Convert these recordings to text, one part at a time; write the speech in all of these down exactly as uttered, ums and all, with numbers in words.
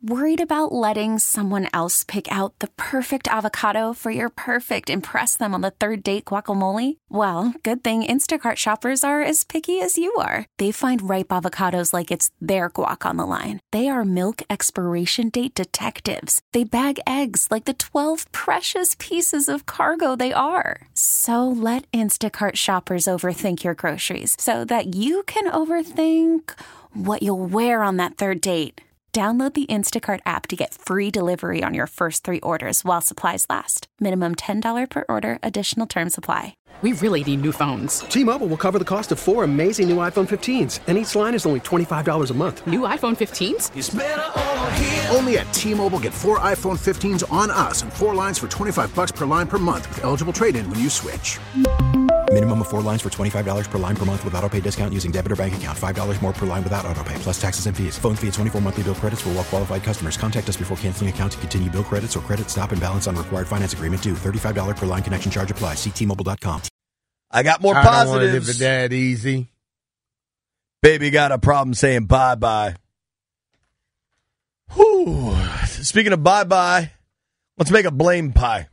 Worried about letting someone else pick out the perfect avocado for your perfect impress them on the third date guacamole? Well, good thing Instacart shoppers are as picky as you are. They find ripe avocados like it's their guac on the line. They are milk expiration date detectives. They bag eggs like the twelve precious pieces of cargo they are. So let Instacart shoppers overthink your groceries so that you can overthink what you'll wear on that third date. Download the Instacart app to get free delivery on your first three orders while supplies last. Minimum ten dollars per order. Additional terms apply. We really need new phones. T-Mobile will cover the cost of four amazing new iPhone fifteens, and each line is only twenty-five dollars a month. New iPhone fifteens? It's better over here. Only at T-Mobile, get four iPhone fifteens on us and four lines for twenty-five dollars per line per month with eligible trade-in when you switch. Minimum of four lines for twenty-five dollars per line per month with autopay discount using debit or bank account. five dollars more per line without autopay, plus taxes and fees. Phone fee at twenty-four monthly bill credits for well-qualified customers. Contact us before canceling account to continue bill credits or credit stop and balance on required finance agreement due. thirty-five dollars per line connection charge applies. See T Mobile dot com. I got more I positives. don't want to live it that easy. Baby got a problem saying bye-bye. Whew. Speaking of bye-bye, let's make a blame pie.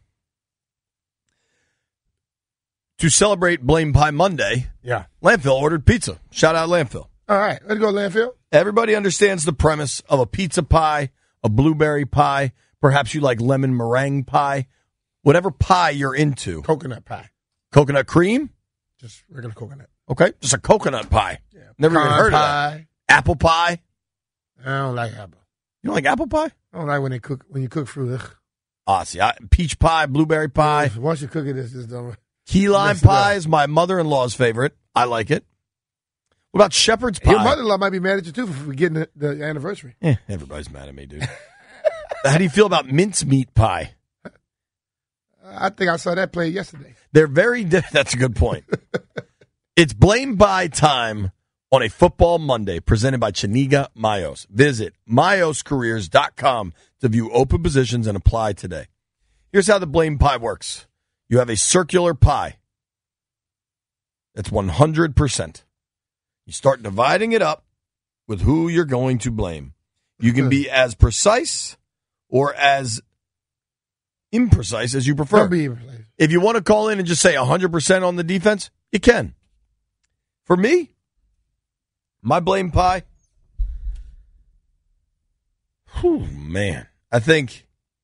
To celebrate Blame Pie Monday, Yeah. Landfill ordered pizza. Shout out Landfill. All right, let's go, Landfill. Everybody understands the premise of a pizza pie, a blueberry pie. Perhaps you like lemon meringue pie. Whatever pie you're into. Coconut pie. Coconut cream? Just regular coconut. Okay, just a coconut pie. Yeah. Never even Pecan heard pie. of that. Apple pie? I don't like apple. You don't like apple pie? I don't like when they cook when you cook fruit. Ugh. Ah, see, I, peach pie, blueberry pie. Once you cook it, it's just don't. Key lime Mess it pie up. is my mother-in-law's favorite. I like it. What about shepherd's pie? Your mother-in-law might be mad at you too for forgetting the, the anniversary. Eh, everybody's mad at me, dude. How do you feel about mincemeat pie? I think I saw that play yesterday. They're very di- that's a good point. It's blame by time on a football Monday presented by Chiniga Mayos. Visit mayos careers dot com to view open positions and apply today. Here's how the blame pie works. You have a circular pie. That's one hundred percent. You start dividing it up with who you're going to blame. You can be as precise or as imprecise as you prefer. Don't be imprecise. If you want to call in and just say one hundred percent on the defense, you can. For me, my blame pie, whew, man, I think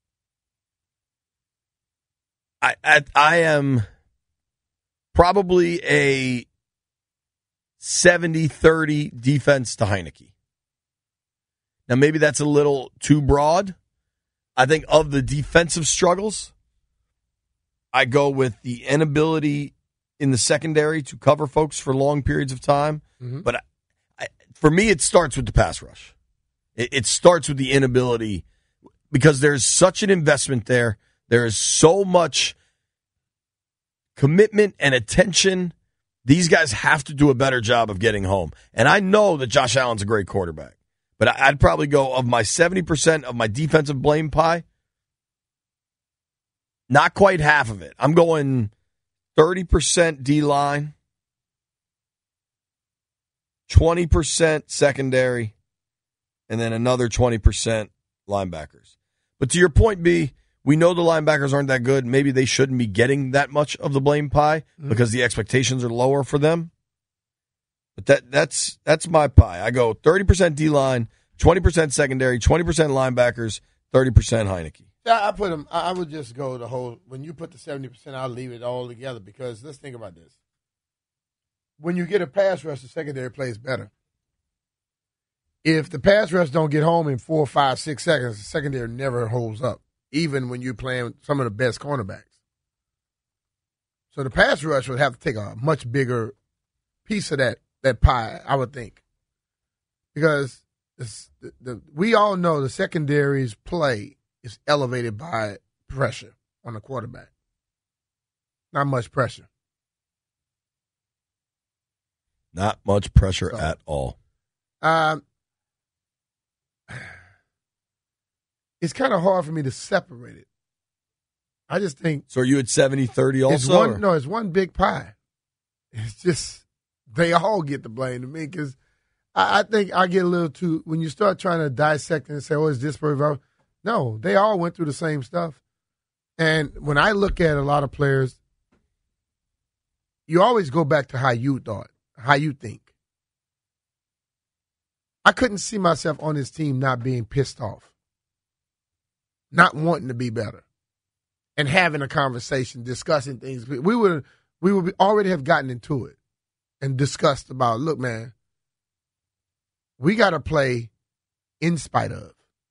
I, I I am probably a seventy thirty defense to Heineke. Now, maybe that's a little too broad. I think of the defensive struggles, I go with the inability in the secondary to cover folks for long periods of time. Mm-hmm. But I, I, for me, it starts with the pass rush. It, it starts with the inability because there's such an investment there. There is so much commitment and attention. These guys have to do a better job of getting home. And I know that Josh Allen's a great quarterback. But I'd probably go of my seventy percent of my defensive blame pie, not quite half of it. I'm going thirty percent D-line, twenty percent secondary, and then another twenty percent linebackers. But to your point, B, we know the linebackers aren't that good. Maybe they shouldn't be getting that much of the blame pie mm-hmm. because the expectations are lower for them. But that that's that's my pie. I go thirty percent D-line, twenty percent secondary, twenty percent linebackers, thirty percent Heineke. Yeah, I put them. I would just go the whole. When you put the seventy percent, I'll leave it all together because let's think about this. When you get a pass rush, the secondary plays better. If the pass rush don't get home in four, five, six seconds, the secondary never holds up, even when you're playing some of the best cornerbacks. So the pass rush would have to take a much bigger piece of that. That pie, I would think, because this, the, the, we all know the secondary's play is elevated by pressure on the quarterback. Not much pressure. Not much pressure so, at all. Um, it's kind of hard for me to separate it. I just think. So are you at seventy thirty also? It's one, no, it's one big pie. It's just. They all get the blame to me because I, I think I get a little too when you start trying to dissect and say, "Oh, is this perfect?" No, they all went through the same stuff. And when I look at a lot of players, you always go back to how you thought, how you think. I couldn't see myself on this team not being pissed off, not wanting to be better, and having a conversation, discussing things. We would we would already have gotten into it and discussed about, look, man, we got to play in spite of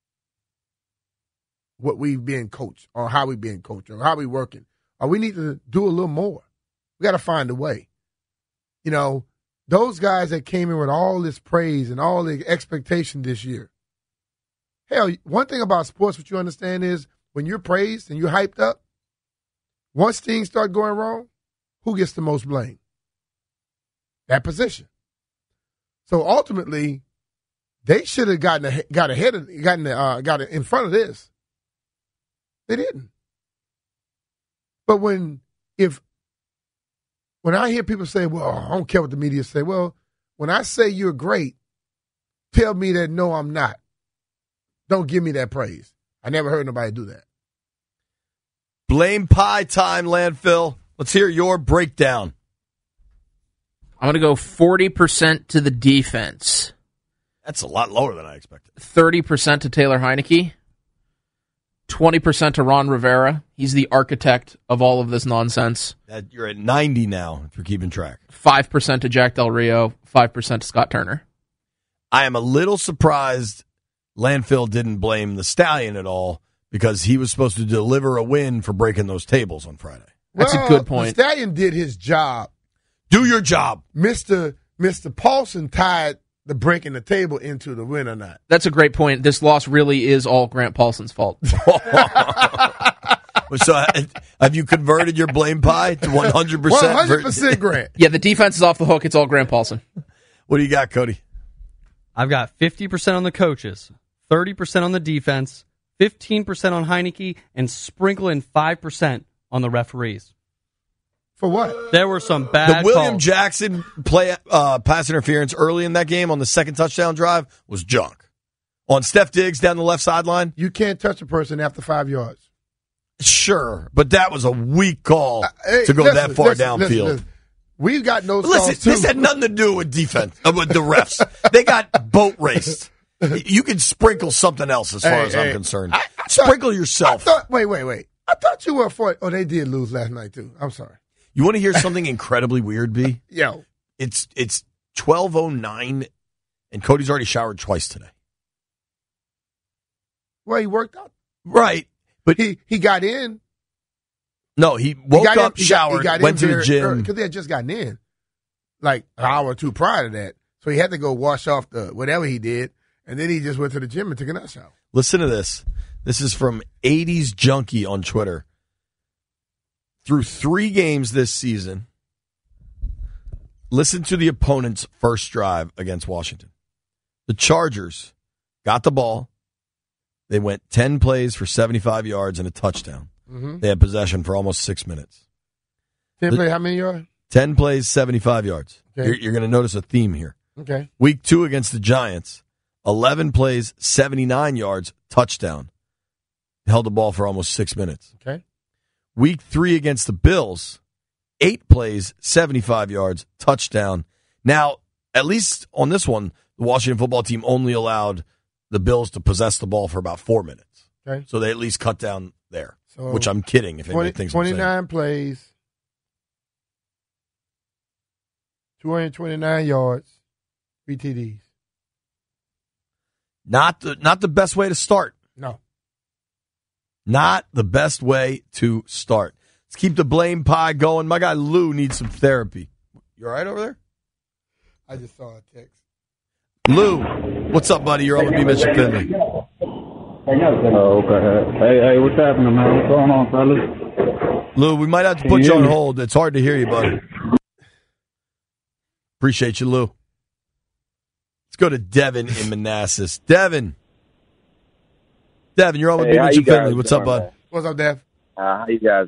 what we've been coached or how we've been coached or how we working. Or we need to do a little more. We got to find a way. You know, those guys that came in with all this praise and all the expectation this year. Hell, one thing about sports, what you understand is when you're praised and you're hyped up, once things start going wrong, who gets the most blame? That position. So ultimately, they should have gotten a, got ahead of gotten uh, got in front of this. They didn't. But when if when I hear people say, "Well, I don't care what the media say," well, when I say you're great, tell me that no, I'm not. Don't give me that praise. I never heard nobody do that. Blame pie time, Landfill. Let's hear your breakdown. I'm going to go forty percent to the defense. That's a lot lower than I expected. thirty percent to Taylor Heineke. twenty percent to Ron Rivera. He's the architect of all of this nonsense. That, you're at ninety now, if you're keeping track. five percent to Jack Del Rio. five percent to Scott Turner. I am a little surprised Landfill didn't blame the Stallion at all because he was supposed to deliver a win for breaking those tables on Friday. That's well, a good point. The Stallion did his job. Do your job. Mister Mister Paulson tied the breaking the table into the win or not. That's a great point. This loss really is all Grant Paulson's fault. So have you converted your blame pie to one hundred percent? one hundred percent Grant. Yeah, the defense is off the hook. It's all Grant Paulson. What do you got, Cody? I've got fifty percent on the coaches, thirty percent on the defense, fifteen percent on Heineke, and sprinkle in five percent on the referees. For what? There were some bad The William calls. Jackson play uh, pass interference early in that game on the second touchdown drive was junk. On Steph Diggs down the left sideline. You can't touch a person after five yards. Sure, but that was a weak call uh, hey, to go listen, that far listen, downfield. Listen, listen. We've got no Listen, calls too. this had nothing to do with defense, uh, with the refs. They got boat raced. You can sprinkle something else as far Hey, as hey, I'm concerned. I, I thought, sprinkle I yourself. thought, wait, wait, wait. I thought you were for. Oh, they did lose last night too. I'm sorry. You want to hear something incredibly weird, B? Yo, It's it's twelve oh nine, and Cody's already showered twice today. well, he worked out. Right, but He he got in. no, he woke he got up, in, he showered, got, he got went to the gym. because they had just gotten in, like an hour or two prior to that. So he had to go wash off the whatever he did, and then he just went to the gym and took a nut shower. Listen to this. This is from eighties Junkie on Twitter. Through three games this season, listen to the opponent's first drive against Washington. The Chargers got the ball. They went ten plays for seventy-five yards and a touchdown. Mm-hmm. They had possession for almost six minutes. Ten The- play, how many yards? ten plays, seventy-five yards. Okay. You're, you're going to notice a theme here. Okay. Week two against the Giants, eleven plays, seventy-nine yards, touchdown. Held the ball for almost six minutes. Okay. Week three against the Bills, eight plays, seventy-five yards, touchdown. Now, at least on this one, the Washington football team only allowed the Bills to possess the ball for about four minutes. Okay. So they at least cut down there, So which I'm kidding if anybody twenty, thinks I'm saying. twenty-nine plays, two hundred twenty-nine yards, three T Ds. Not the, not the best way to start. No. Not the best way to start. Let's keep the blame pie going. My guy Lou needs some therapy. You all right over there? I just saw a text. Lou, what's up, buddy? You're on with B. Mitch and Finley. Oh, okay. Hey, hey, what's happening, man? What's going on, fellas? Lou, we might have to Can put you you hear on me? hold. It's hard to hear you, buddy. Appreciate you, Lou. Let's go to Devin in Manassas. Devin. Devin, you're on with Hey, B. how Mitch you and Finley. guys What's up, doing, bud? man? What's up, Dev? Uh, how you guys doing?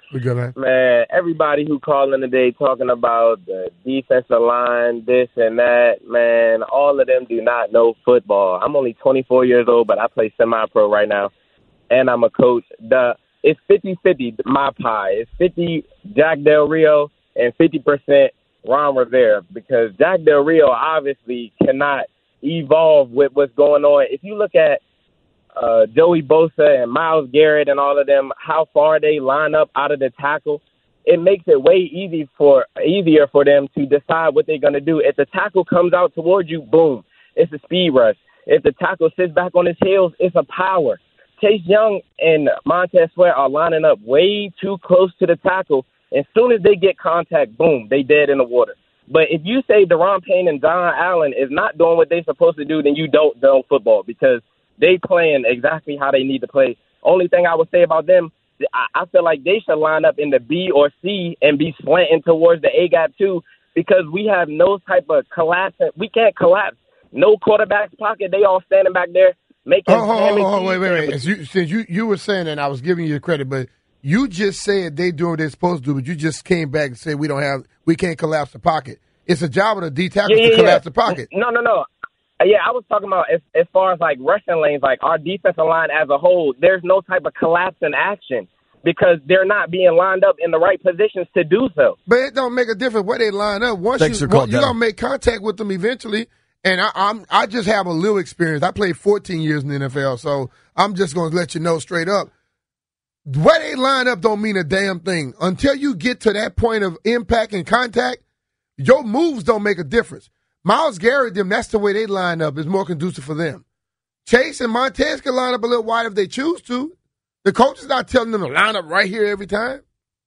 We good, man. Man, everybody who called in today talking about the defensive line, this and that, man, all of them do not know football. I'm only twenty-four years old, but I play semi-pro right now, and I'm a coach. The It's fifty-fifty, my pie. It's fifty Jack Del Rio and fifty percent Ron Rivera, because Jack Del Rio obviously cannot evolve with what's going on. If you look at uh, Joey Bosa and Myles Garrett and all of them, how far they line up out of the tackle, it makes it way easy for easier for them to decide what they're going to do. If the tackle comes out towards you, boom, it's a speed rush. If the tackle sits back on his heels, it's a power. Chase Young and Montez Sweat are lining up way too close to the tackle. As soon as they get contact, boom, they dead in the water. But if you say Daron Payne and John Allen is not doing what they're supposed to do, then you don't know football, because they playing exactly how they need to play. Only thing I would say about them, I feel like they should line up in the B or C and be slanting towards the A-gap too, because we have no type of collapse. We can't collapse. No quarterback's pocket. They all standing back there making. Oh, oh, oh, oh wait, wait, wait. As you, since you, you were saying that, I was giving you the credit, but you just said they doing what they're supposed to do, but you just came back and said we don't have, we can't collapse the pocket. It's a job of the D tackles yeah, yeah, to collapse yeah. the pocket. No, no, no. Yeah, I was talking about as, as far as like rushing lanes, like our defensive line as a whole, there's no type of collapse in action because they're not being lined up in the right positions to do so. But it don't make a difference where they line up. Once Thanks you, for calling, you're going to make contact with them eventually. And I, I'm, I just have a little experience. I played fourteen years in the N F L, so I'm just going to let you know straight up. Where they line up don't mean a damn thing. Until you get to that point of impact and contact, your moves don't make a difference. Myles Garrett, them, that's the way they line up. It's more conducive for them. Chase and Montez can line up a little wide if they choose to. The coach is not telling them to line up right here every time.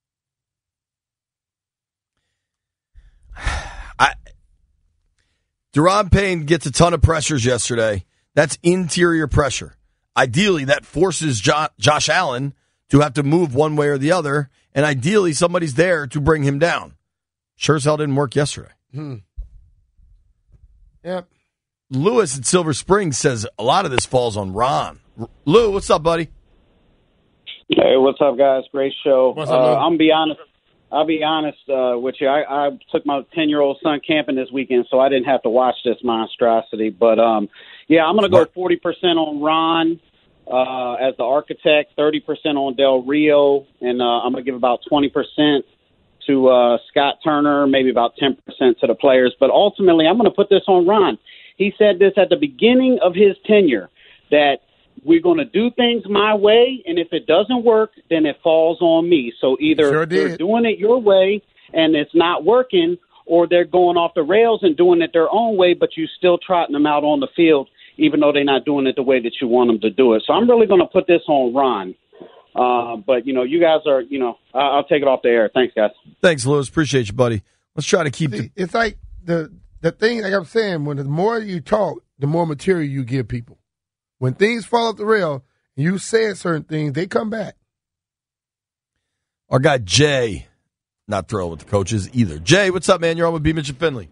I, Daron Payne gets a ton of pressures yesterday. That's interior pressure. Ideally, that forces jo- Josh Allen to have to move one way or the other, and ideally somebody's there to bring him down. Sure as hell didn't work yesterday. Hmm. Yep. Lewis at Silver Springs says a lot of this falls on Ron. R- Lou, what's up, buddy? Hey, what's up, guys? Great show. What's up, uh, Lou? I'm be honest. I'll be honest uh, with you. I, I took my ten-year-old son camping this weekend, so I didn't have to watch this monstrosity. But um, yeah, I'm going to go forty percent on Ron uh, as the architect, thirty percent on Del Rio, and uh, I'm going to give about twenty percent to uh, Scott Turner, maybe about ten percent to the players. But ultimately, I'm going to put this on Ron. He said this at the beginning of his tenure, that we're going to do things my way, and if it doesn't work, then it falls on me. So either Sure they're did. doing it your way and it's not working, or they're going off the rails and doing it their own way, but you still trotting them out on the field, even though they're not doing it the way that you want them to do it. So I'm really going to put this on Ron. Uh, but, you know, you guys are, you know, I- I'll take it off the air. Thanks, guys. Thanks, Lewis. Appreciate you, buddy. Let's try to keep See, the. it's like the the thing, like I'm saying, when the more you talk, the more material you give people. When things fall off the rail, you said certain things, they come back. Our guy Jay, not thrilled with the coaches either. Jay, what's up, man? You're on with B. Mitch and Finley.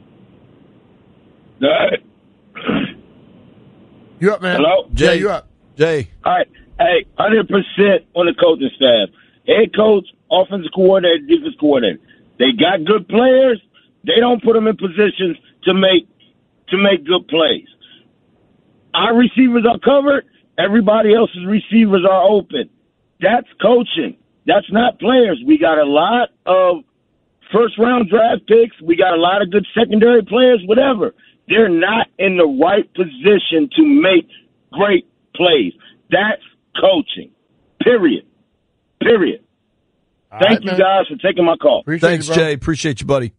You up, man? Hello? Jay, Yeah, you up. Jay. All right. Hey, one hundred percent on the coaching staff. Head coach, offensive coordinator, defensive coordinator. They got good players. They don't put them in positions to make to make good plays. Our receivers are covered. Everybody else's receivers are open. That's coaching. That's not players. We got a lot of first-round draft picks. We got a lot of good secondary players, whatever. They're not in the right position to make great plays. That's coaching, period. Period. All Thank right, you man. guys for taking my call. Appreciate Thanks, you, bro. Jay. Appreciate you, buddy.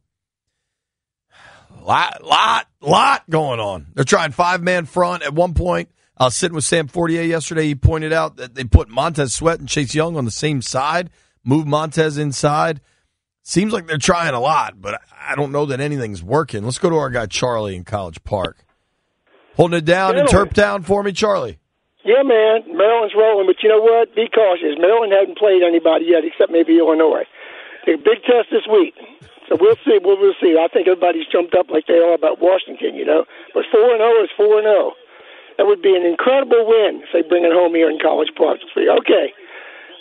Lot, lot, lot going on. They're trying five-man front at one point. I was sitting with Sam Fortier yesterday. He pointed out that they put Montez Sweat and Chase Young on the same side, move Montez inside. Seems like they're trying a lot, but I don't know that anything's working. Let's go to our guy Charlie in College Park. Holding it down in Gentlemen. Turptown for me, Charlie. Yeah, man. Maryland's rolling, but you know what? Be cautious. Maryland hasn't played anybody yet except maybe Illinois. It's a big test this week. So we'll see. We'll, we'll see. I think everybody's jumped up like they are about Washington, you know. But four and oh is four and oh. That would be an incredible win if they bring it home here in College Park. Okay.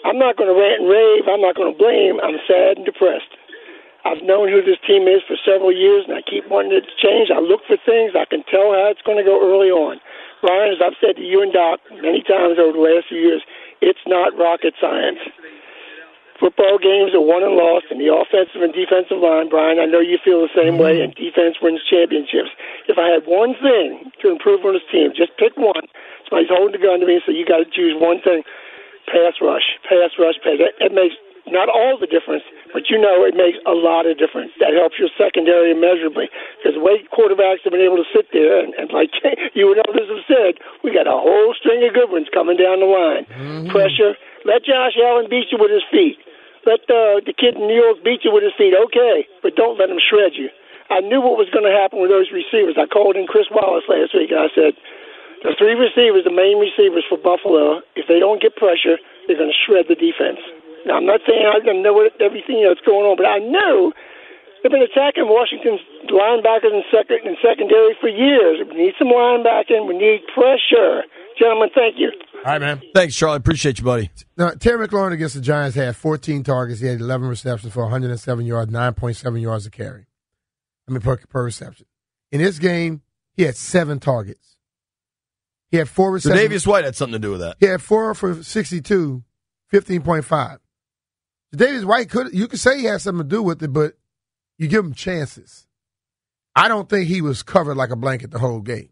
I'm not going to rant and rave. I'm not going to blame. I'm sad and depressed. I've known who this team is for several years, and I keep wanting it to change. I look for things. I can tell how it's going to go early on. Ryan, as I've said to you and Doc many times over the last few years, it's not rocket science. Football games are won and lost in the offensive and defensive line. Brian, I know you feel the same way, and defense wins championships. If I had one thing to improve on this team, just pick one. Somebody's holding the gun to me, so you got to choose one thing. Pass rush, pass rush, pass. It, it makes not all the difference, but you know it makes a lot of difference. That helps your secondary immeasurably, because the way quarterbacks have been able to sit there, and, and like you and others have said, we got a whole string of good ones coming down the line. Mm-hmm. Pressure. Let Josh Allen beat you with his feet. Let uh, the kid in New York beat you with his feet, okay, but don't let him shred you. I knew what was going to happen with those receivers. I called in Chris Wallace last week, and I said, the three receivers, the main receivers for Buffalo, if they don't get pressure, they're going to shred the defense. Now, I'm not saying I don't know what, everything that's going on, but I know they've been attacking Washington's linebackers and, second, and secondary for years. We need some linebacking. We need pressure. Gentlemen, thank you. All right, man. Thanks, Charlie. Appreciate you, buddy. Now, Terry McLaurin against the Giants had fourteen targets. He had eleven receptions for one hundred seven yards, nine point seven yards a carry. I mean, per, per reception. In this game, he had seven targets. He had four receptions. So Davius White had something to do with that. He had four for sixty-two, fifteen point five. Davius White, could you could say he had something to do with it, but you give him chances. I don't think he was covered like a blanket the whole game.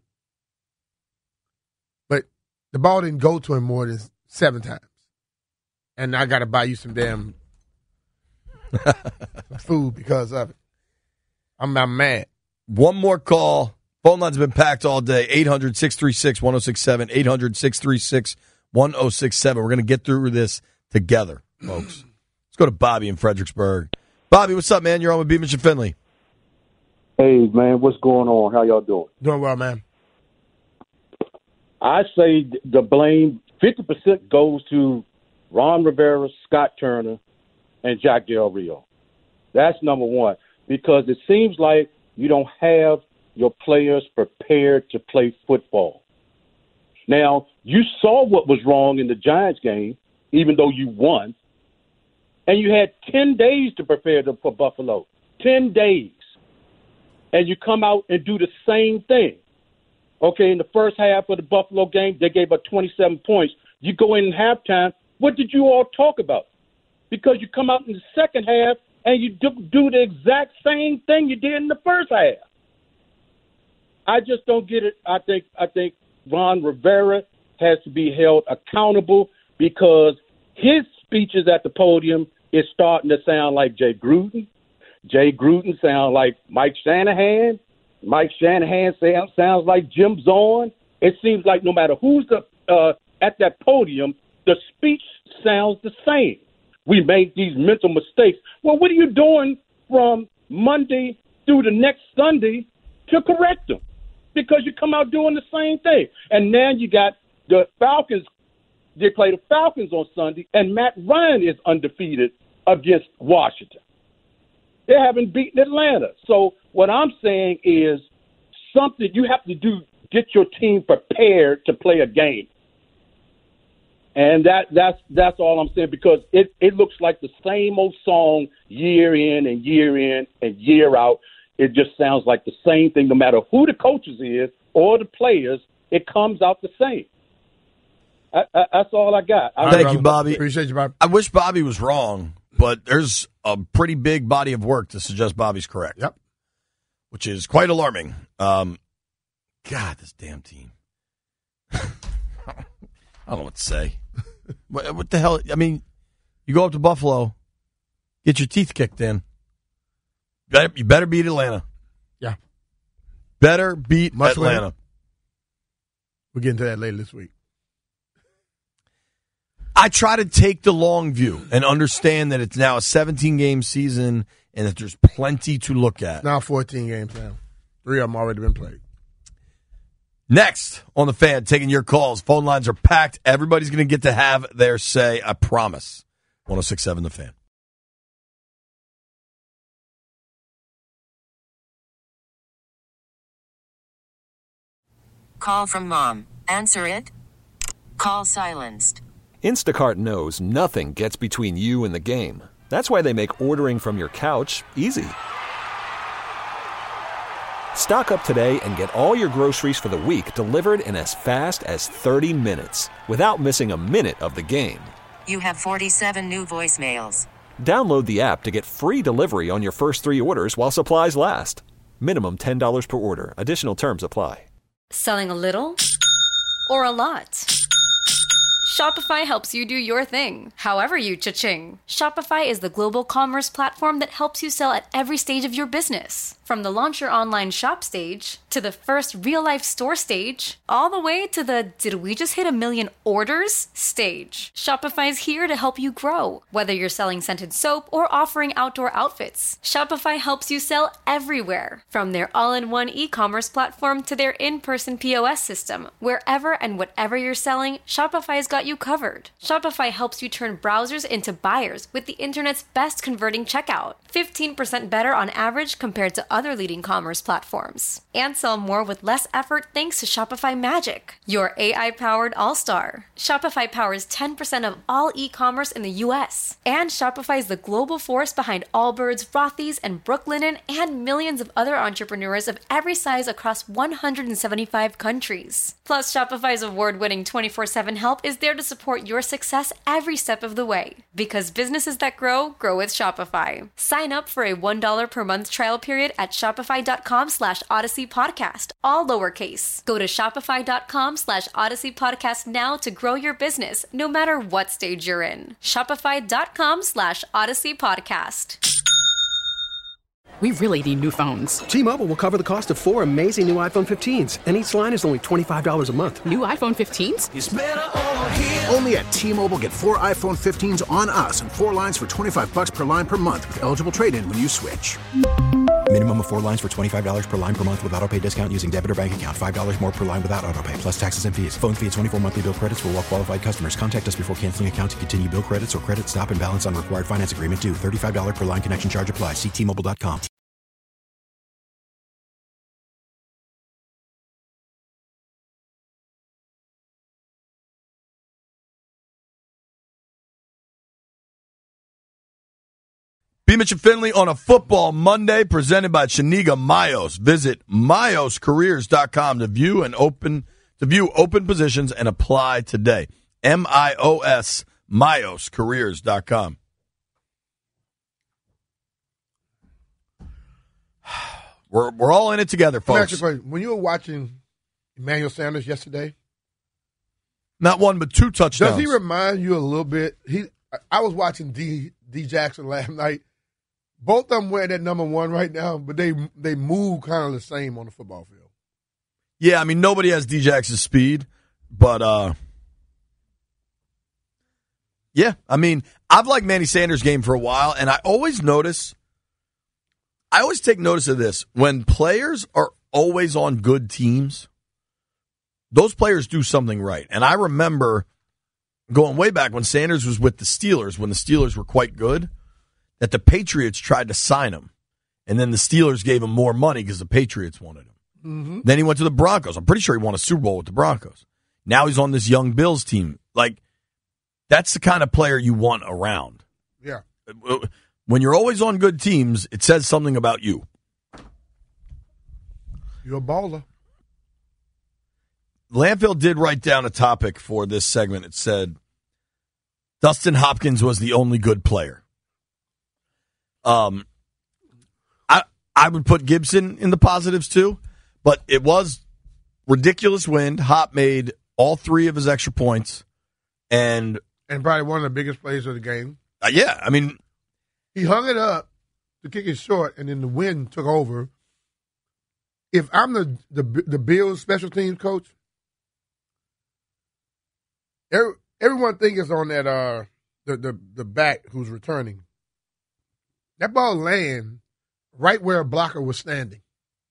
But the ball didn't go to him more than seven times. And I got to buy you some damn food because of it. I'm, I'm mad. One more call. Phone line's been packed all day. eight hundred, six three six, one oh six seven. eight hundred, six three six, one oh six seven. We're going to get through this together, folks. Let's go to Bobby in Fredericksburg. Bobby, what's up, man? You're on with Beamish and Finley. Hey, man, what's going on? How y'all doing? Doing well, man. I say the blame, fifty percent goes to Ron Rivera, Scott Turner, and Jack Del Rio. That's number one, because it seems like you don't have your players prepared to play football. Now, you saw what was wrong in the Giants game, even though you won, and you had ten days to prepare for Buffalo, ten days. And you come out and do the same thing. Okay, in the first half of the Buffalo game, they gave up twenty-seven points. You go in halftime, what did you all talk about? Because you come out in the second half and you do, do the exact same thing you did in the first half. I just don't get it. I think I think Ron Rivera has to be held accountable because his speeches at the podium is starting to sound like Jay Gruden. Jay Gruden sounds like Mike Shanahan. Mike Shanahan sounds, sounds like Jim Zorn. It seems like no matter who's the, uh, at that podium, the speech sounds the same. We make these mental mistakes. Well, what are you doing from Monday through the next Sunday to correct them? Because you come out doing the same thing. And now you got the Falcons. They play the Falcons on Sunday, and Matt Ryan is undefeated against Washington. They haven't beaten Atlanta. So what I'm saying is something you have to do, get your team prepared to play a game. And that that's that's all I'm saying, because it, it looks like the same old song year in and year in and year out. It just sounds like the same thing, no matter who the coaches is or the players, it comes out the same. I, I, that's all I got. I Thank you, Bobby. Appreciate you, Bobby. I wish Bobby was wrong, but there's a pretty big body of work to suggest Bobby's correct. Yep. Which is quite alarming. Um, God, this damn team. I don't know what to say. what, what the hell? I mean, you go up to Buffalo, get your teeth kicked in. Better, you better beat Atlanta. Yeah. Better beat Much Atlanta. Later. We'll get into that later this week. I try to take the long view and understand that it's now a seventeen-game season and that there's plenty to look at. Now fourteen games now. Three of them already been played. Next on The Fan, taking your calls. Phone lines are packed. Everybody's going to get to have their say, I promise. one oh six point seven The Fan. Call from mom. Answer it. Call silenced. Instacart knows nothing gets between you and the game. That's why they make ordering from your couch easy. Stock up today and get all your groceries for the week delivered in as fast as thirty minutes without missing a minute of the game. You have forty-seven new voicemails. Download the app to get free delivery on your first three orders while supplies last. Minimum ten dollars per order. Additional terms apply. Selling a little or a lot? Shopify helps you do your thing, however you cha-ching. Shopify is the global commerce platform that helps you sell at every stage of your business. From the launch your online shop stage, to the first real-life store stage, all the way to the did we just hit a million orders stage. Shopify's here to help you grow. Whether you're selling scented soap or offering outdoor outfits, Shopify helps you sell everywhere. From their all-in-one e-commerce platform to their in-person P O S system, wherever and whatever you're selling, Shopify's got you covered. Shopify helps you turn browsers into buyers with the internet's best converting checkout. fifteen percent better on average compared to other leading commerce platforms. And sell more with less effort thanks to Shopify Magic, your A I-powered all-star. Shopify powers ten percent of all e-commerce in the U S. And Shopify is the global force behind Allbirds, Rothy's, and Brooklinen, and millions of other entrepreneurs of every size across one hundred seventy-five countries. Plus, Shopify's award-winning twenty-four seven help is there to support your success every step of the way. Because businesses that grow, grow with Shopify. Sign up for a one dollar per month trial period at shopify.com slash Odyssey Podcast, all lowercase. Go to shopify.com slash Odyssey Podcast now to grow your business, no matter what stage you're in. Shopify.com slash Odyssey Podcast. We really need new phones. T-Mobile will cover the cost of four amazing new iPhone fifteens, and each line is only twenty-five dollars a month. New iPhone fifteens? It's better over here. Only at T-Mobile, get four iPhone fifteens on us and four lines for twenty-five bucks per line per month with eligible trade-in when you switch. Minimum of four lines for twenty-five dollars per line per month with autopay discount using debit or bank account. five dollars more per line without autopay, plus taxes and fees. Phone fee at twenty-four monthly bill credits for well-qualified customers. Contact us before canceling account to continue bill credits or credit stop and balance on required finance agreement due. thirty-five dollars per line connection charge applies. See T Mobile dot com. B. Mitch and Finley on a football Monday, presented by Chiniga Mayos. Visit mayos careers dot com to view and open to view open positions and apply today. M I O S mayos careers dot com. We're we're all in it together, folks. When you were watching Emmanuel Sanders yesterday, not one but two touchdowns. Does he remind you a little bit? He, I was watching D D Jackson last night. Both of them wear that number one right now, but they they move kind of the same on the football field. Yeah, I mean, nobody has D Jackson's speed, but uh, yeah, I mean, I've liked Manny Sanders' game for a while, and I always notice, I always take notice of this. When players are always on good teams, those players do something right. And I remember going way back when Sanders was with the Steelers, when the Steelers were quite good, that the Patriots tried to sign him, and then the Steelers gave him more money because the Patriots wanted him. Mm-hmm. Then he went to the Broncos. I'm pretty sure he won a Super Bowl with the Broncos. Now he's on this young Bills team. Like, that's the kind of player you want around. Yeah. When you're always on good teams, it says something about you. You're a baller. Landfill did write down a topic for this segment. It said, Dustin Hopkins was the only good player. Um, I I would put Gibson in the positives too, but it was ridiculous wind. Hop made all three of his extra points, and and probably one of the biggest plays of the game. Uh, yeah, I mean, he hung it up to kick it short, and then the wind took over. If I'm the the, the Bills special teams coach, every, everyone thinks it's on that uh the, the the back who's returning. That ball land right where a blocker was standing.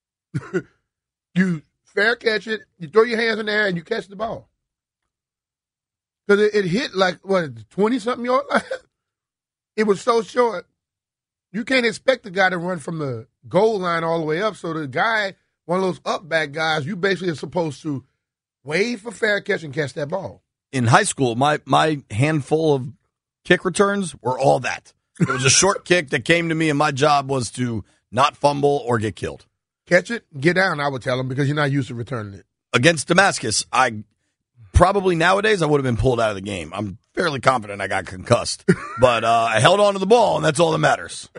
You fair catch it, you throw your hands in the air, and you catch the ball. Because it, it hit like, what, twenty-something yard line? It was so short. You can't expect the guy to run from the goal line all the way up. So the guy, one of those up back guys, you basically are supposed to wave for fair catch and catch that ball. in high school, my my handful of kick returns were all that. It was a short kick that came to me, and my job was to not fumble or get killed. Catch it, get down, I would tell them, because you're not used to returning it. Against Damascus, I probably nowadays I would have been pulled out of the game. I'm fairly confident I got concussed, but uh, I held on to the ball, and that's all that matters.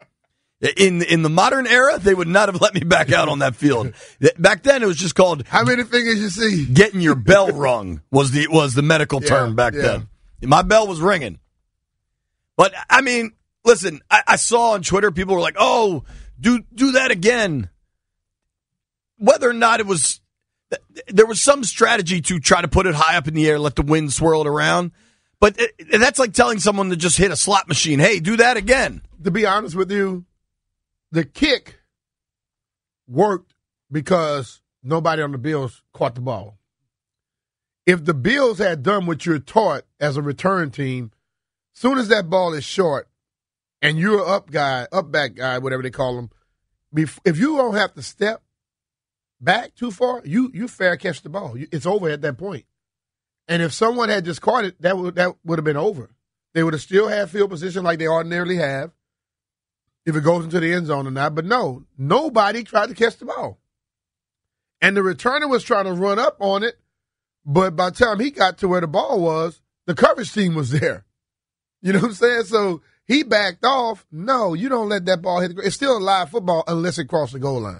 In in the modern era, they would not have let me back out on that field. Back then, it was just called "How many fingers you see?" Getting your bell rung was the was the medical Yeah, term back yeah. then. My bell was ringing. But I mean, listen, I, I saw on Twitter people were like, "Oh, do do that again." Whether or not it was, there was some strategy to try to put it high up in the air, let the wind swirl it around. But it, that's like telling someone to just hit a slot machine. Hey, do that again. To be honest with you, the kick worked because nobody on the Bills caught the ball. If the Bills had done what you're taught as a return team, soon as that ball is short and you're an up guy, up back guy, whatever they call them, if you don't have to step back too far, you you fair catch the ball. It's over at that point. And if someone had just caught it, that would that would have been over. They would have still had field position like they ordinarily have, if it goes into the end zone or not. But no, nobody tried to catch the ball. And the returner was trying to run up on it, but by the time he got to where the ball was, the coverage team was there. You know what I'm saying? So he backed off. No, you don't let that ball hit the ground. It's still a live football unless it crosses the goal line.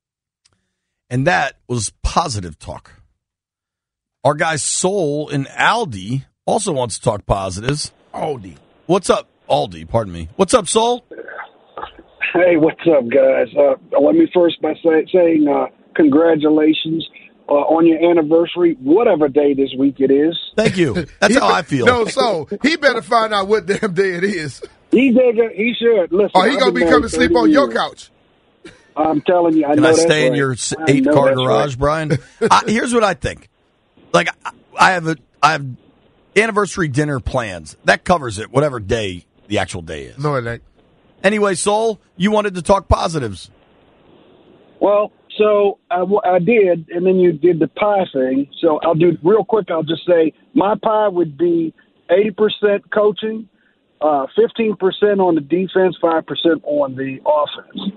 And that was positive talk. Our guy Soul in Aldi also wants to talk positives. Aldi. What's up, Aldi? Pardon me. What's up, Soul? Hey, what's up, guys? Uh, let me first by say, saying uh, congratulations uh, on your anniversary, whatever day this week it is. Thank you. That's He how be- I feel. No, so he better find out what damn day it is. He did. He should. Listen, Or he I've gonna been be coming to married sleep thirty on your years. couch. I'm telling you, I Can know I that's stay in right. your I eight know car that's garage, right. Brian? I, here's what I think. Like, I, I have a, I have anniversary dinner plans. That covers it, whatever day the actual day is. No, it ain't. Anyway, Soul, you wanted to talk positives. Well, so I, w- I did, and then you did the pie thing. So I'll do real quick. I'll just say my pie would be eighty percent coaching, uh, fifteen percent on the defense, five percent on the offense.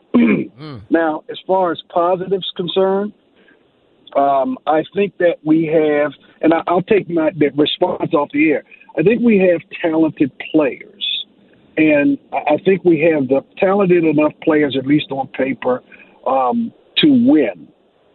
Now, as far as positives concerned, um, I think that we have, and I, I'll take my the response off the air. I think we have talented players, and I I think we have the talented enough players, at least on paper, um, to win.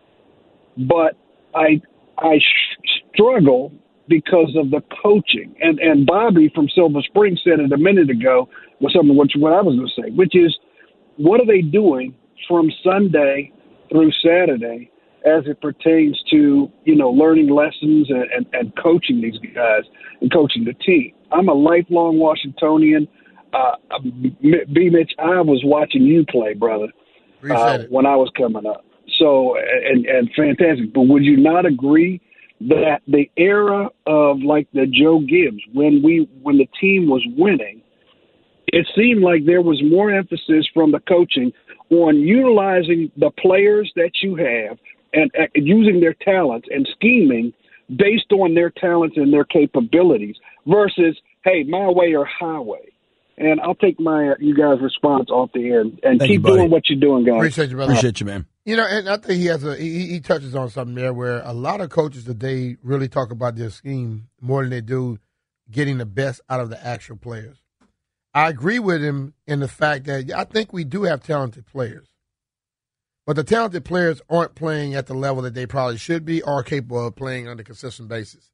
But I I sh- struggle because of the coaching, and and Bobby from Silver Spring said it a minute ago was something which what I was going to say, which is, what are they doing from Sunday through Saturday as it pertains to, you know, learning lessons and, and, and coaching these guys and coaching the team? I'm a lifelong Washingtonian. Uh, B. Mitch, I was watching you play, brother, uh, when I was coming up. So, and, and fantastic. But would you not agree that the era of like the Joe Gibbs, when we when the team was winning, it seemed like there was more emphasis from the coaching on utilizing the players that you have and uh, using their talents and scheming based on their talents and their capabilities versus, hey, my way or highway. And I'll take my uh, you guys' response off the air and, and Thank keep you, buddy. doing what you're doing, guys. Appreciate you, brother. Appreciate you, man. You know, and I think he has a he, he touches on something there where a lot of coaches today really talk about their scheme more than they do getting the best out of the actual players. I agree with him in the fact that I think we do have talented players, but the talented players aren't playing at the level that they probably should be or capable of playing on a consistent basis.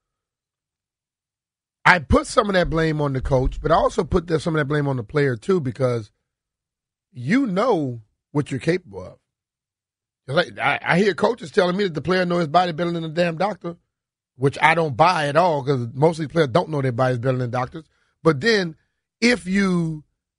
I put some of that blame on the coach, but I also put the, some of that blame on the player too, because you know what you're capable of. Like, I, I hear coaches telling me that the player knows his body better than a damn doctor, which I don't buy at all because most of these players don't know their bodies better than doctors. But then if you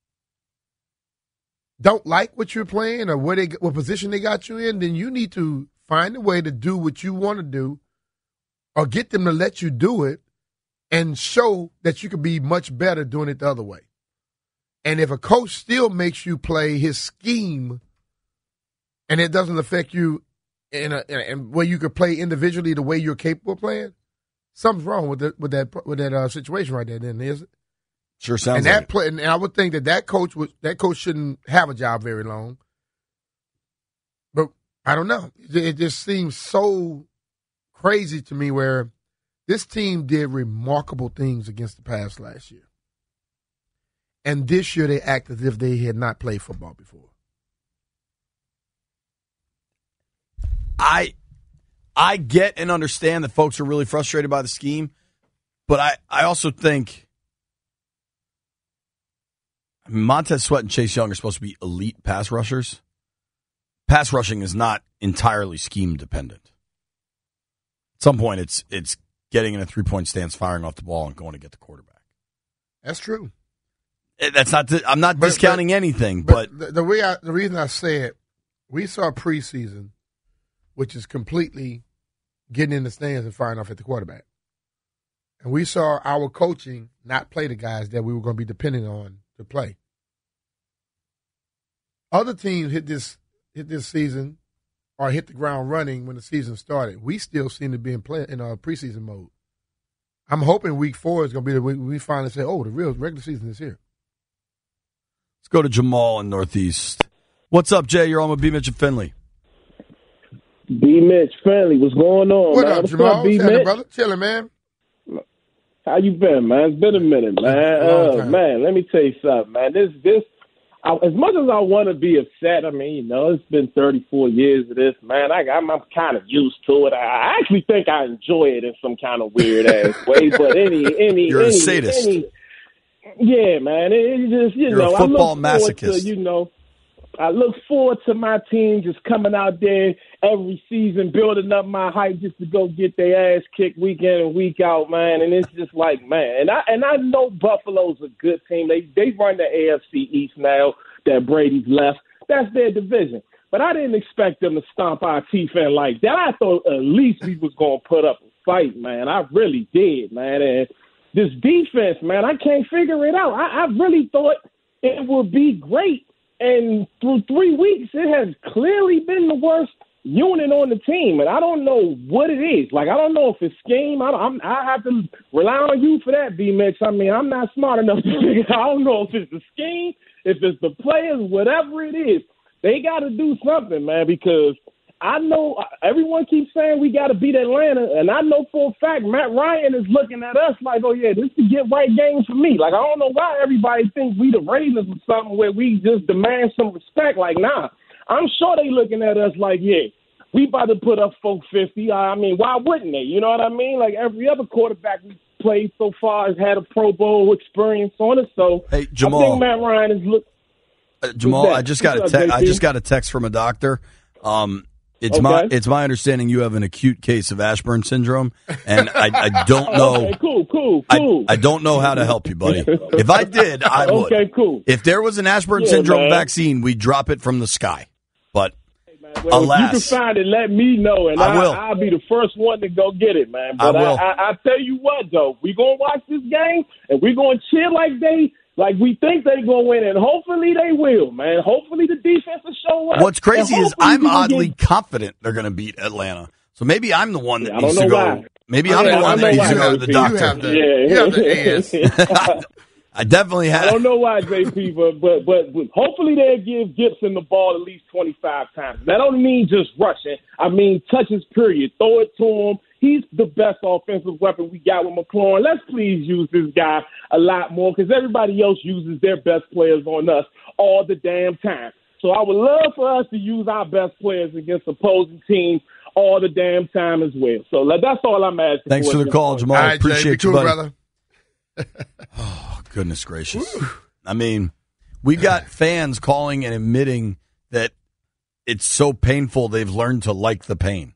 don't like what you're playing or where they, what position they got you in, then you need to find a way to do what you want to do or get them to let you do it and show that you could be much better doing it the other way. And if a coach still makes you play his scheme and it doesn't affect you in a, in a in where you could play individually the way you're capable of playing, something's wrong with the, with that with that uh, situation right there. Then is it? Sure sounds and that like play, and I would think that that coach was that coach shouldn't have a job very long. But I don't know. It, it just seems so crazy to me where this team did remarkable things against the Pats last year, and this year they act as if they had not played football before. I I get and understand that folks are really frustrated by the scheme, but I, I also think I mean, Montez Sweat and Chase Young are supposed to be elite pass rushers. Pass rushing is not entirely scheme dependent. At some point, it's it's getting in a three-point stance, firing off the ball, and going to get the quarterback. That's true. That's not. I'm not but, discounting but, anything, but, but the, the way I, the reason I say it, we saw preseason, which is completely getting in the stands and firing off at the quarterback, and we saw our coaching not play the guys that we were going to be depending on to play. Other teams hit this hit this season or hit the ground running when the season started. We still seem to be in play in our preseason mode. I'm hoping week four is going to be the week we finally say, "Oh, the real regular season is here." Let's go to Jamal in Northeast. What's up, Jay? You're on with B. Mitch and Finley. B. Mitch Finley, what's going on, what man? Up, what's Jamal? up, B. What's Mitch? brother? Chilling, man. How you been, man? It's been a minute, man. A Uh, man, let me tell you something, man. This, this, I, as much as I want to be upset, I mean, you know, it's been thirty-four years of this, man. I, I'm, I'm kind of used to it. I, I actually think I enjoy it in some kind of weird ass way. But any, any, You're any, a sadist. Any, yeah, man. It, it just, you You're know, a football I look forward masochist. to, you know, I look forward to my team just coming out there every season, building up my hype just to go get their ass kicked week in and week out, man. And it's just like, man. And I and I know Buffalo's a good team. They they run the A F C East now that Brady's left. That's their division. But I didn't expect them to stomp our teeth in like that. I thought at least we was going to put up a fight, man. I really did, man. And this defense, man, I can't figure it out. I, I really thought it would be great. And through three weeks, it has clearly been the worst unit on the team. And I don't know what it is. Like, I don't know if it's scheme. I, I'm, I have to rely on you for that, B-Mitch. I mean, I'm not smart enough to figure out. I don't know if it's the scheme, if it's the players, whatever it is. They got to do something, man, because I know everyone keeps saying we got to beat Atlanta, and I know for a fact Matt Ryan is looking at us like, oh, yeah, this is the get-right game for me. Like, I don't know why everybody thinks we the Ravens or something where we just demand some respect. Like, nah, I'm sure they looking at us like, yeah, we about to put up four fifty. I mean, why wouldn't they? You know what I mean? Like, every other quarterback we played so far has had a Pro Bowl experience on it. So hey, Jamal, I think Matt Ryan is look. Uh, Jamal, I just got a te- I just got a text from a doctor. Um, It's okay. my it's my understanding you have an acute case of Ashburn syndrome, and I, I don't know. Okay, cool, cool, cool. I, I don't know how to help you, buddy. If I did, I would. Okay, cool. If there was an Ashburn yeah, syndrome man. vaccine, we'd drop it from the sky. But hey, man, well, alas, if you can find it, let me know, and I I will. I'll be the first one to go get it, man. But I will. I, I, I tell you what, though, we gonna watch this game, and we gonna cheer like they. Like we think they're going to win, and hopefully they will, man. Hopefully the defense will show up. What's crazy is I'm oddly get... confident they're going to beat Atlanta. So maybe I'm the one that yeah, needs to go. Why. Maybe I'm yeah, the one that needs to go to the doctor. You have the, yeah, you have the ass. I definitely have. I don't know why, J P, but, but but but hopefully they'll give Gibson the ball at least twenty-five times. That don't mean just rushing. I mean touches, period. Throw it to him. He's the best offensive weapon we got with McLaurin. Let's please use this guy a lot more because everybody else uses their best players on us all the damn time. So I would love for us to use our best players against opposing teams all the damn time as well. So that's all I'm asking. Thanks for, for the call, Jamal. All right, Appreciate Jay, you, cool, buddy. brother. Oh, goodness gracious. I mean, we've got fans calling and admitting that it's so painful they've learned to like the pain.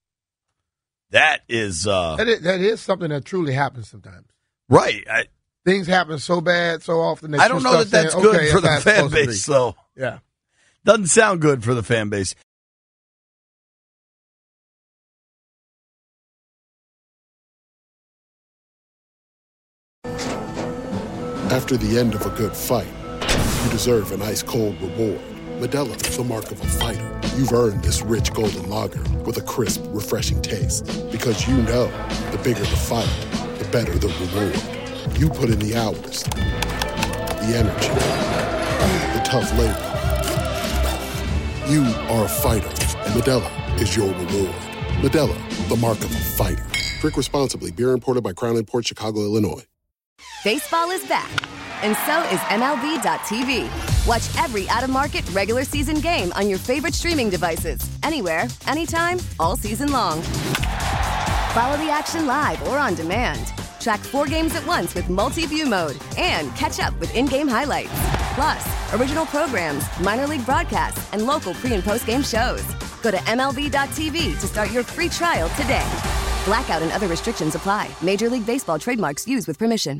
That is, uh, that is that is something that truly happens sometimes. Right. I, Things happen so bad so often that I don't you know start that that's saying, good okay, for the that's fan supposed to be. base, so. Yeah. Doesn't sound good for the fan base. After the end of a good fight, you deserve an ice-cold reward. Modelo is the mark of a fighter. You've earned this rich golden lager with a crisp, refreshing taste. Because you know, the bigger the fight, the better the reward. You put in the hours, the energy, the tough labor. You are a fighter, and Modelo is your reward. Modelo, the mark of a fighter. Drink responsibly. Beer imported by Crown Imports, Chicago, Illinois. Baseball is back, and so is M L B dot T V. Watch every out-of-market regular season game on your favorite streaming devices, anywhere, anytime, all season long. Follow the action live or on demand. Track four games at once with multi-view mode and catch up with in-game highlights. Plus, original programs, minor league broadcasts, and local pre- and post-game shows. Go to M L B dot T V to start your free trial today. Blackout and other restrictions apply. Major League Baseball trademarks used with permission.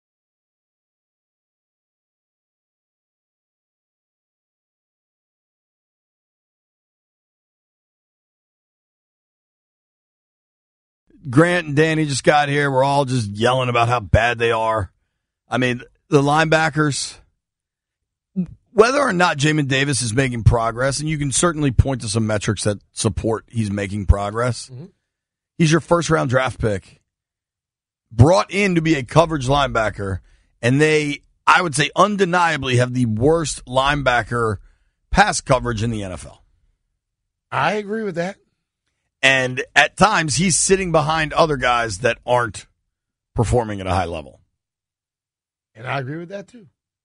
Grant and Danny just got here. We're all just yelling about how bad they are. I mean, the linebackers, whether or not Jamin Davis is making progress, and you can certainly point to some metrics that support he's making progress. Mm-hmm. He's your first-round draft pick, brought in to be a coverage linebacker, and they, I would say, undeniably have the worst linebacker pass coverage in the N F L. I agree with that. And at times, he's sitting behind other guys that aren't performing at a high level. And I agree with that, too.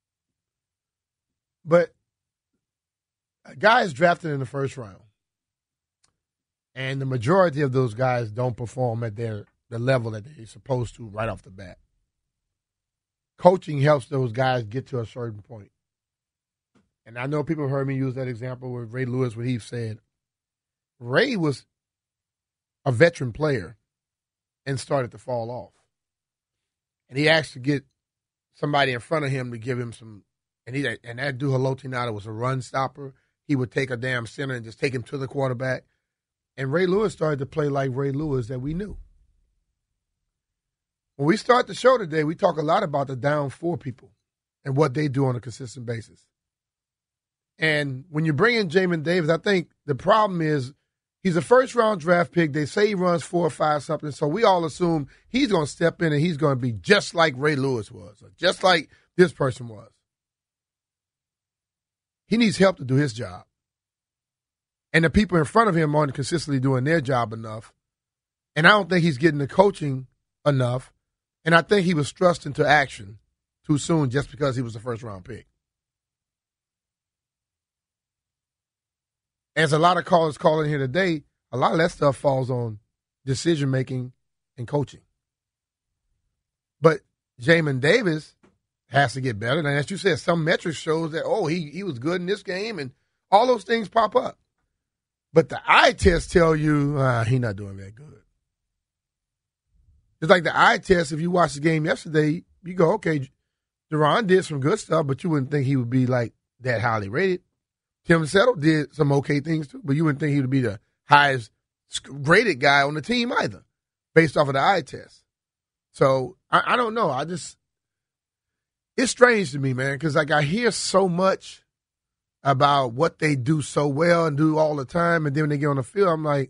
But a guy is drafted in the first round, and the majority of those guys don't perform at their the level that they're supposed to right off the bat. Coaching helps those guys get to a certain point. And I know people have heard me use that example with Ray Lewis, where he said, Ray was a veteran player and started to fall off. And he asked to get somebody in front of him to give him some, and he and that dude Haloti was a run stopper. He would take a damn center and just take him to the quarterback. And Ray Lewis started to play like Ray Lewis that we knew. When we start the show today, we talk a lot about the down four people and what they do on a consistent basis. And when you bring in Jamin Davis, I think the problem is, he's a first-round draft pick. They say he runs four or five something, so we all assume he's going to step in and he's going to be just like Ray Lewis was, or just like this person was. He needs help to do his job. And the people in front of him aren't consistently doing their job enough. And I don't think he's getting the coaching enough. And I think he was thrust into action too soon just because he was a first-round pick. As a lot of callers calling here today, a lot of that stuff falls on decision-making and coaching. But Jamin Davis has to get better. And as you said, some metrics shows that, oh, he, he was good in this game, and all those things pop up. But the eye tests tell you uh, he's not doing that good. It's like the eye test, if you watch the game yesterday, you go, okay, Duron did some good stuff, but you wouldn't think he would be like that highly rated. Tim Settle did some okay things too, but you wouldn't think he would be the highest graded guy on the team either, based off of the eye test. So I, I don't know. I just, it's strange to me, man, because like I hear so much about what they do so well and do all the time, and then when they get on the field, I'm like,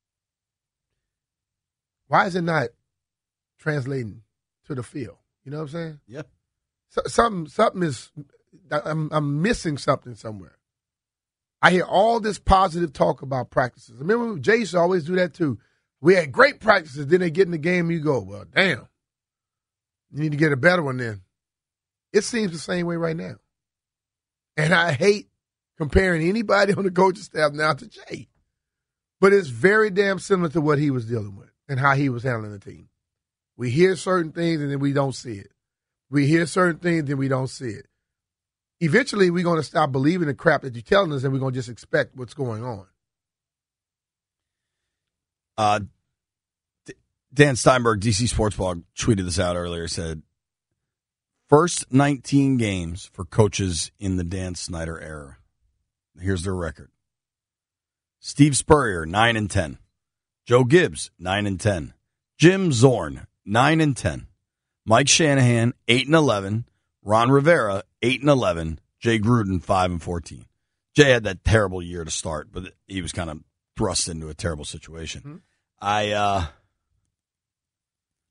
why is it not translating to the field? You know what I'm saying? Yeah. So, something, something is, I'm, I'm missing something somewhere. I hear all this positive talk about practices. Remember, Jay used to always do that too. We had great practices. Then they get in the game and you go, well, damn. You need to get a better one then. It seems the same way right now. And I hate comparing anybody on the coaching staff now to Jay. But it's very damn similar to what he was dealing with and how he was handling the team. We hear certain things and then we don't see it. We hear certain things and then we don't see it. Eventually, we're going to stop believing the crap that you're telling us, and we're going to just expect what's going on. Uh, D- Dan Steinberg, D C Sports Blog, tweeted this out earlier, said, first nineteen games for coaches in the Dan Snyder era. Here's their record. Steve Spurrier, nine and ten. Joe Gibbs, nine and ten. Jim Zorn, nine and ten. Mike Shanahan, eight and eleven. Ron Rivera, eight and eleven. Jay Gruden, five and fourteen. Jay had that terrible year to start, but he was kind of thrust into a terrible situation. Mm-hmm. I, uh,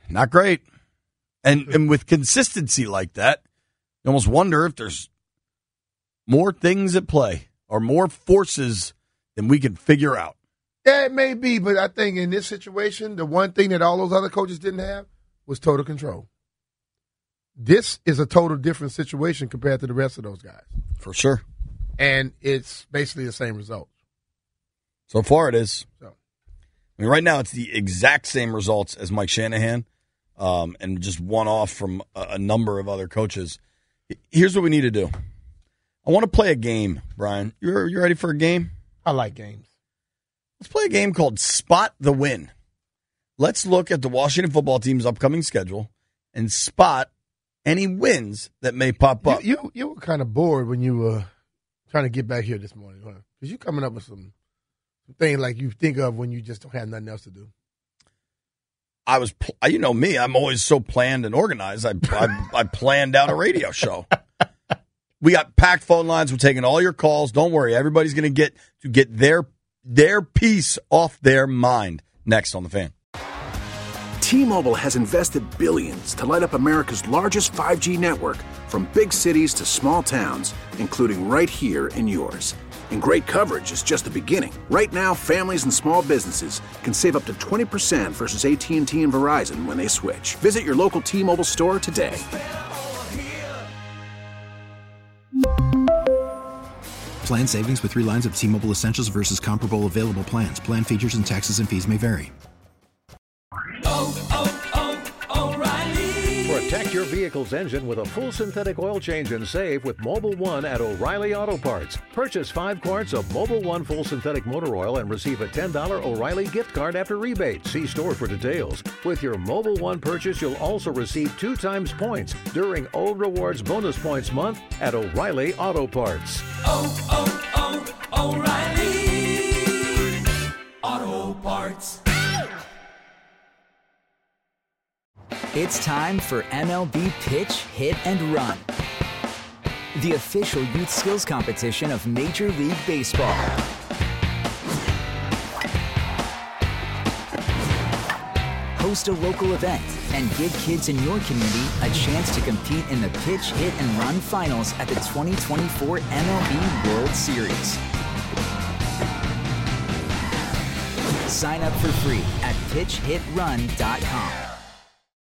Not great. And and with consistency like that, you almost wonder if there's more things at play or more forces than we can figure out. Yeah, it may be, but I think in this situation, the one thing that all those other coaches didn't have was total control. This is a total different situation compared to the rest of those guys. For sure. And it's basically the same result. So far it is. So. I mean, right now it's the exact same results as Mike Shanahan, um, and just one off from a, a number of other coaches. Here's what we need to do. I want to play a game, Brian. You're you ready for a game? I like games. Let's play a game called Spot the Win. Let's look at the Washington football team's upcoming schedule and spot any wins that may pop up. You you, you were kind of bored when you were trying to get back here this morning, huh? Because you're coming up with some, some things like you think of when you just don't have nothing else to do. I was, you know me, I'm always so planned and organized. I I, I planned out a radio show. We got packed phone lines. We're taking all your calls. Don't worry. Everybody's going to get to get their their piece off their mind. Next on The Fan. T-Mobile has invested billions to light up America's largest five G network, from big cities to small towns, including right here in yours. And great coverage is just the beginning. Right now, families and small businesses can save up to twenty percent versus A T and T and Verizon when they switch. Visit your local T-Mobile store today. Plan savings with three lines of T-Mobile Essentials versus comparable available plans. Plan features and taxes and fees may vary. Protect your vehicle's engine with a full synthetic oil change and save with Mobil one at O'Reilly Auto Parts. Purchase five quarts of Mobil one full synthetic motor oil and receive a ten dollars O'Reilly gift card after rebate. See store for details. With your Mobil one purchase, you'll also receive two times points during O Rewards Bonus Points Month at O'Reilly Auto Parts. Oh, oh, oh, O'Reilly Auto Parts. It's time for M L B Pitch, Hit, and Run, the official youth skills competition of Major League Baseball. Host a local event and give kids in your community a chance to compete in the Pitch, Hit, and Run finals at the twenty twenty-four M L B World Series. Sign up for free at pitch hit run dot com.